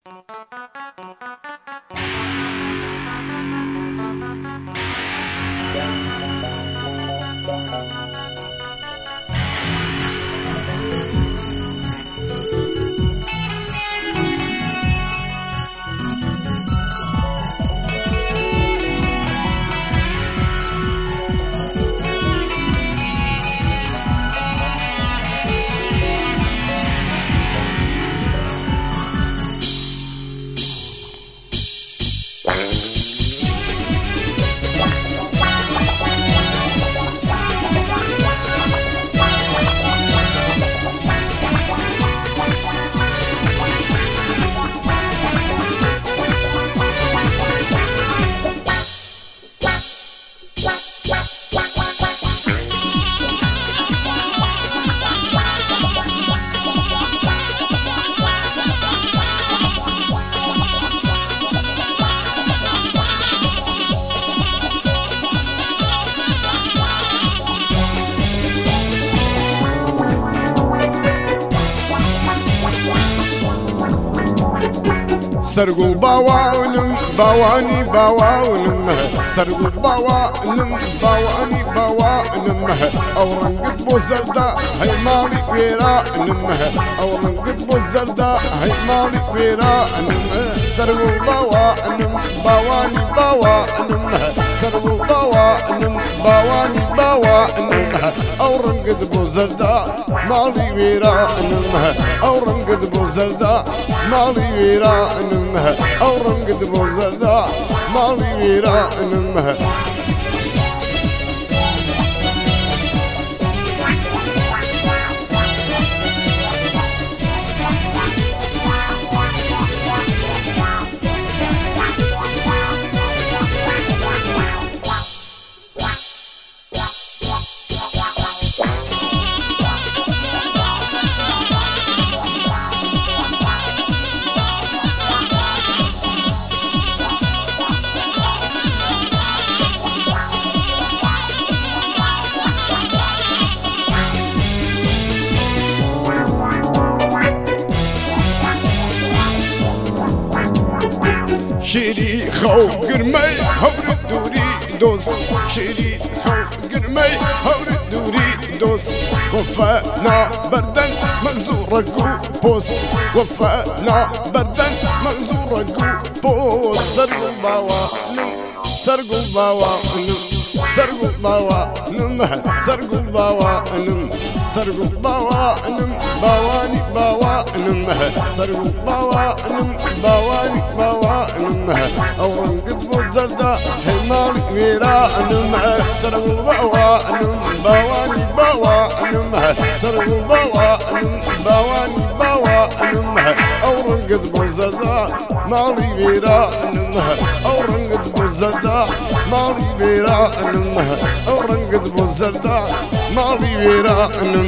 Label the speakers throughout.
Speaker 1: سرقوا باوانم باواني باوانم سرقوا باوانم باواني باوانم أورنقد بو زردا هاي مالي ويرانم أورنقد بو زردا هاي مالي ويرانم سرقوا باوانم باواني باوانم سرقوا باوانم باواني باوانم أورنقد بو زردا مالي ويرانم أورنقد بو زردا مالي ويرانم أورنقد بو زردا مالي ويرانم شيري خو قرمي هور دوري دوس شيري خو قرمي هور دوري دوس وفانا بردن مغزورة بوس وفانا بردن مغزورة بوس سرقوا باوانم سرقوا باوانم سرقوا باوانم سرقوا باوانم سرقوا باوانم باواني باوانم سرقوا باوانم باواني باوانم أورنقد بو زردا هيمالي ويرانم سرقوا باوانم باواني باوانم سرقوا باوانم باواني باوانم أورنقد بو زردا مالي ويرانم أورنقد بو زردا مالي ويرانم أورنقد بو زردا مالي ويرانم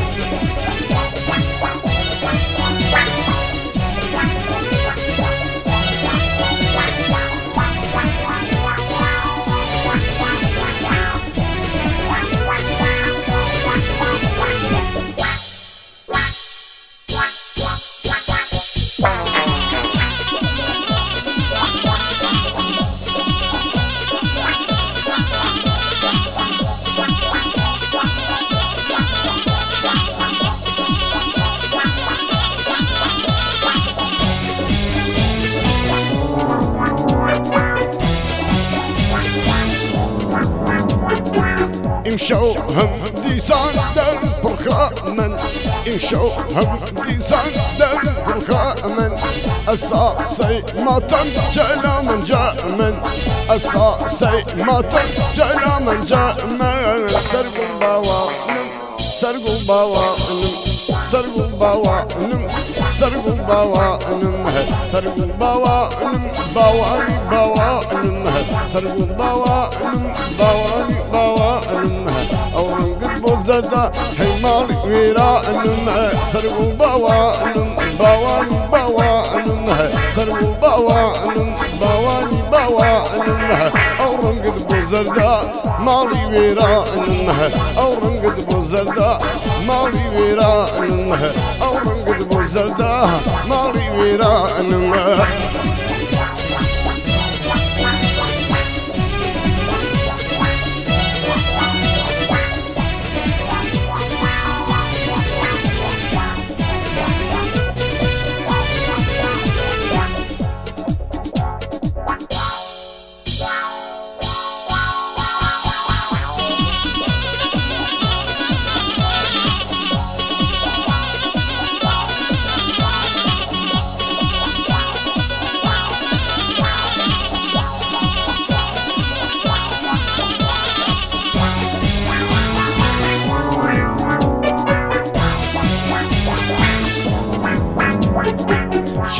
Speaker 1: امشوا هم ديسان در برخامن امشوا هم ديسان در برخامن اساسي ماتن جلا من جامن اساسي ماتن جلا من جامن سرقوا باوانم سرقوا باوانم سرقوا باوانم سرقوا باوانم سرقوا باوانم باواني باوانم سرقوا باوانم باواني باوانم أورنقد بو زردا هيمالي ويرانم سرقوا باوانم باواني باوانم سرقوا باوانم باواني باوانم أورنقد بو زردا مالي ويرانم أورنقد بو زردا مالي ويرانم أورنقد بو زردا مالي ويرانم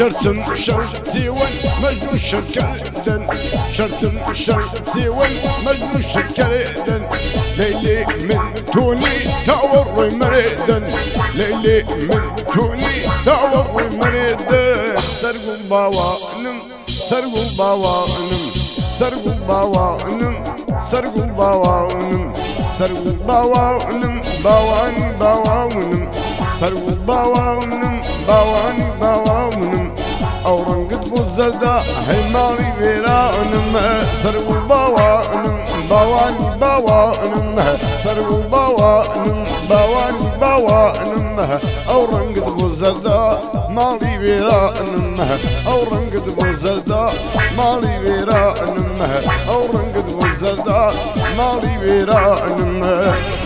Speaker 1: شرتم شرتي والمجنون شكردن شرتم شرتي والمجنون شكردن ليلي من توني تعور مريدن ليلي من توني تعور مريدن سرقوا باوانم سرقوا باوانم سرقوا باوانم سرقوا باوانم سرقوا باوانم باوان باوانم سرقوا باوانم باوان باوانم أورن قطب الزردة هيماري بيرانم سرقوا باوانم باوان باوانم سرقوا باوانم باوان باوانم أورن قطب الزردة مالي بيرانم أورن قطب الزردة مالي بيرانم أورن قطب الزردة مالي بيرانم